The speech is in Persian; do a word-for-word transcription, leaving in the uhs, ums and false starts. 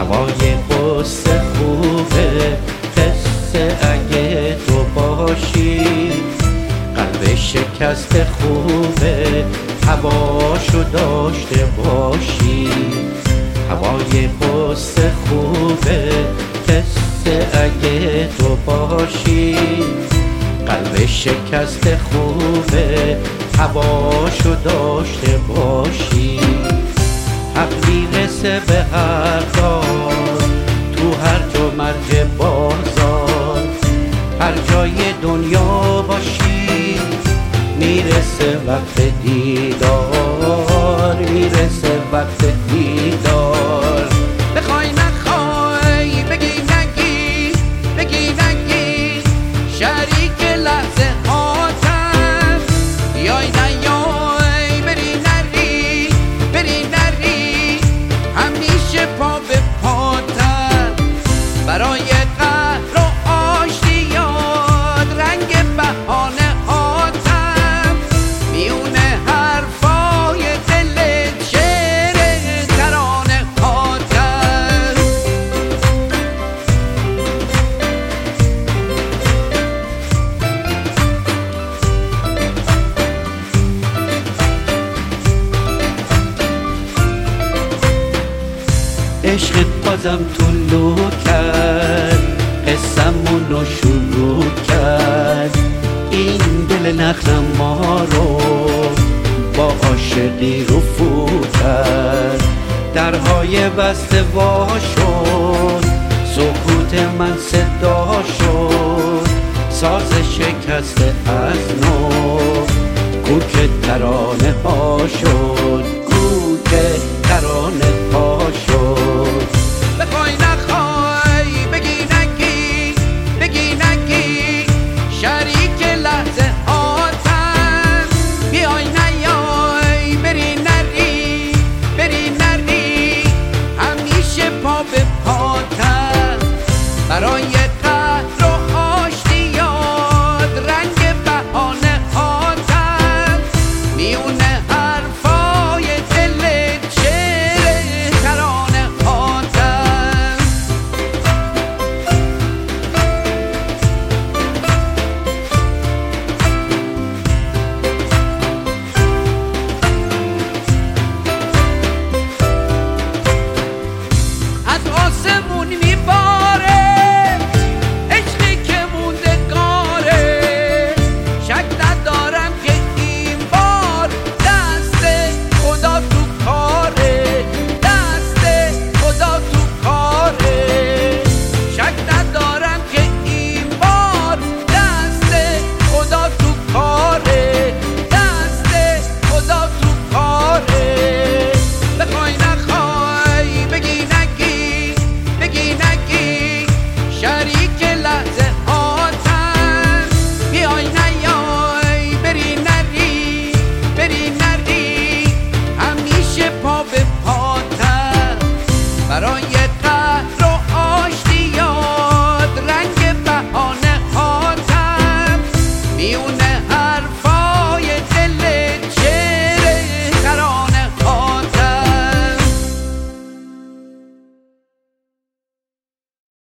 هوای قصه خوبه، قصه اگه تو باشی. قلب شکست خوبه، هواشو داشته باشی. هوای قصه خوبه، قصه اگه تو باشی. قلب شکست خوبه، هواشو داشته باشی. حق میرسه به هر کار، تو هر جا مرج بازار. هر جای دنیا باشی، میرسه وقت دیدار، میرسه وقت دیدار. بخوای نخوای، بگی نگی، بگی نگی، شریک لحظه هاتم. یای نیای، بری نری، بری نری، همیشه پا به پاتم. برای قهر و آشتیات رنگ بهانه هاتم. میونه حرفای دلت شعر ترانه هاتم. عشقت بازم طلو کرد، قصه‌مونو شروع کرد. این دل نخلم ما رو با عاشقی رفو کرد. درهای بسته وا شد، سکوت من صدا شد. ساز شکسته از نو، کوک ترانه ها شد، کوک